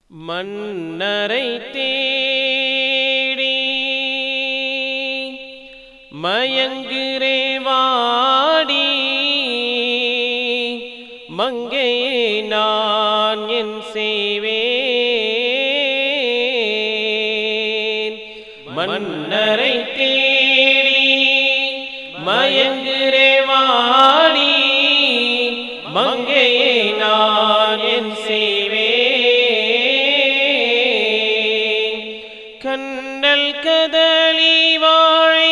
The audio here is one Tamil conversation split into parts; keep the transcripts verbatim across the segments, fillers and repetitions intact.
மன்னரை தேடி மயங்குரே வாடி மங்கையே நான் என் செய்வேன். மன்னரை தேடி மயங்குரே வாடி மங்கையே நான் என் செய்வேன். கண்ணல் கதலி வாழை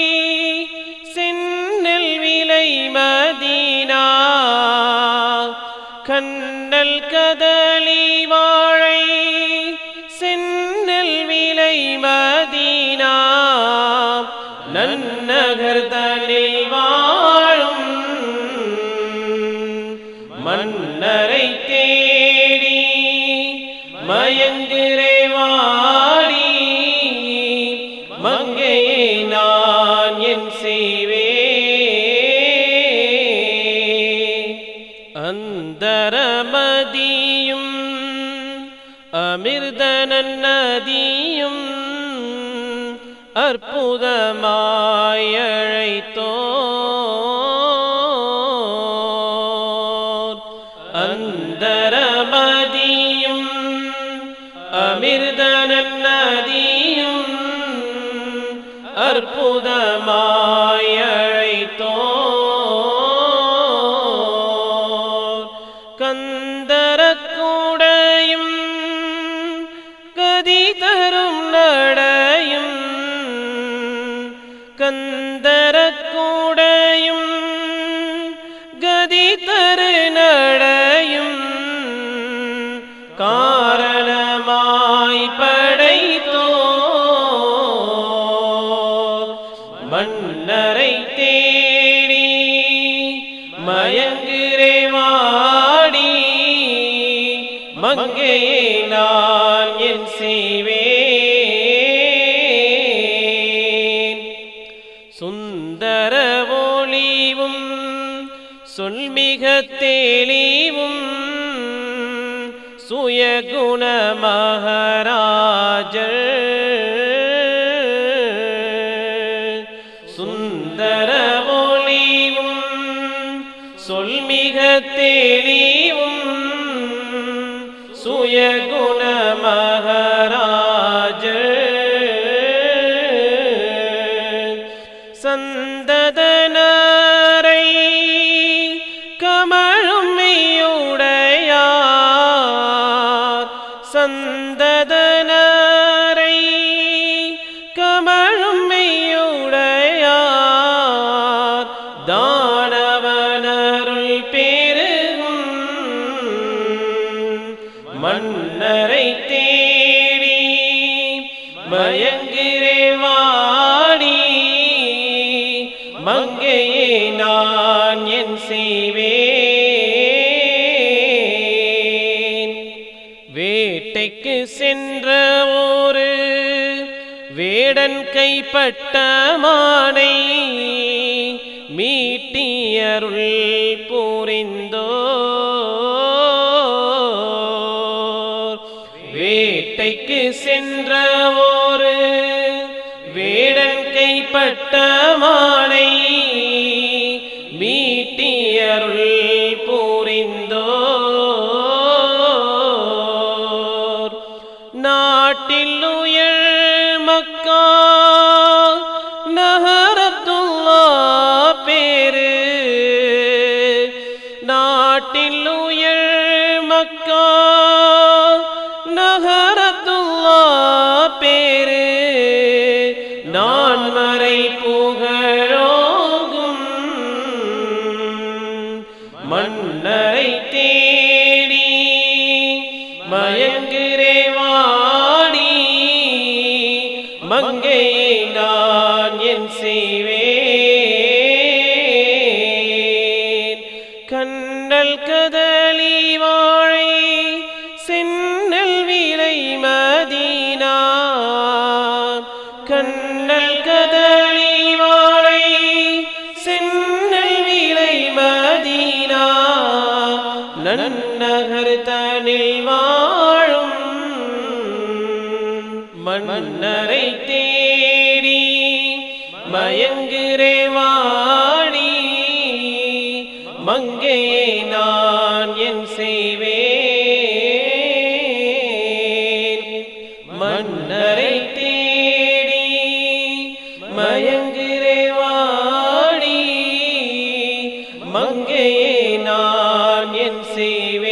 சென்னல் விலை மதீனா. கண்ணல் கதலி வாழை சென்னல் விலை மதீனா. நன்னகர் தனில் வாழும் மன்னரை தேடி மயங்குரே வாடி மங்கையே நான் என் செய்வேன். அந்தரமதியும் அமிர்தனன் நதியும் அற்புதமாய் அழைத்தோர். அந்தரமதியும் அமிர்தனன் நதியும் அற்புதமாய் அழைத்தோர். கந்தரக்கூடையும் கதி தரும் நடையும். கந்தரக்கூடையும் கதி தரு நடையும் காரணமாய் படைத்தோர். மன்னரை தேடி மயங்குரே வாடி மங்கையே நான் என் செய்வேன். சுந்தர ஒளிவும் சொல்மிக தெளிவும் சுயகுண மகாராஜர். சுந்தர ஒளிவும் சொல்மிக தெளிவும் சுயகுண மகாராஜர். சந்ததனரை கமழும் மெய்யுடையார். சந்ததனரை கமழும் மெய்யுடையார். தானவனருள் பெருகும் மன்னரை தேடி மயங்குரே வாடி மங்கையே நான் என் செய்வேன். வேட்டைக்கு சென்ற ஒரு வேடன் கைப்பட்ட மானை மீட்டியருள் புரிந்தோர். வேட்டைக்கு சென்ற ஒரு வேடன் கைப்பட்ட மானை மீட்டியருள் புரிந்தோர். நாட்டில் உயர் மக்கா நஹரத்துல்லா பேரு. நாட்டில் உயர் மக்கா நஹரத்துல்லா பேரு. நான் மறை புகழோகும் மன்னரை தேடி மயங்குரே வாடி மங்கையே நான் என் செய்வேன். கண்ணல் கதலி வாழை சென்னல் விலை மதீனா. கண்ணல் கதலி வாழை சென்னல் விலை மதீனா. நன்னகர் தனில் வாழும் மன்னரை தேடி மயங்குரே வாடி மங்கையே நான் என் செய்வேன் மன்னரை தேடி மயங்குரே வாடி மங்கையே நான் என் செய்வேன்